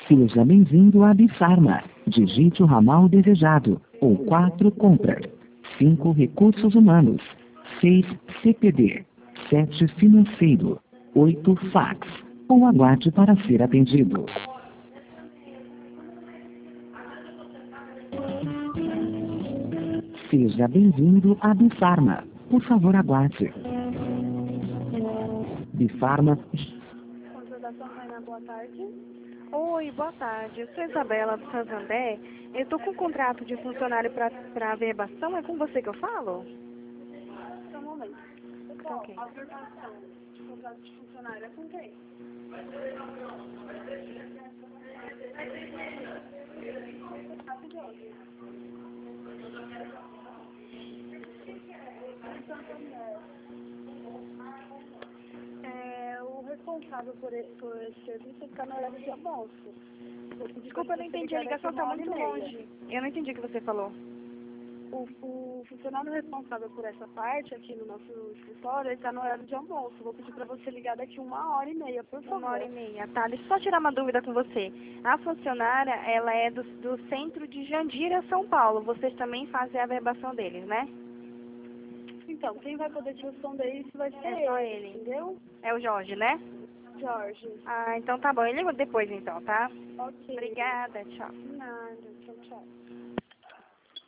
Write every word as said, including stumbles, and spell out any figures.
Seja bem-vindo à Bifarma. Digite o ramal desejado. Ou quatro compras. cinco recursos humanos. seis C P D. sete financeiro. oito fax. Ou aguarde para ser atendido. Seja bem-vindo à Bifarma. Por favor, aguarde. Bifarma. Boa tarde. Oi, boa tarde. Eu sou Isabela do Santander. Eu estou com um contrato de funcionário para averbação. É com você que eu falo? Só um momento. Tá ok. A averbação de contrato de funcionário é com quem? É, o responsável por esse, por esse serviço está no horário de almoço. Desculpa, eu não entendi. A ligação está muito longe. Eu não entendi o que você falou. O, o funcionário responsável por essa parte aqui no nosso escritório, ele está no horário de almoço. Vou pedir para você ligar daqui uma hora e meia, por favor. Uma hora e meia, tá? Deixa eu só tirar uma dúvida com você. A funcionária, ela é do, do centro de Jandira, São Paulo. Vocês também fazem a averbação deles, né? Então, quem vai poder te responder isso vai ser É só ele. entendeu? É o Jorge, né? Jorge. Ah, então tá bom. Eu ligo depois então, tá? Ok. Obrigada, tchau. De nada. Tchau, tchau.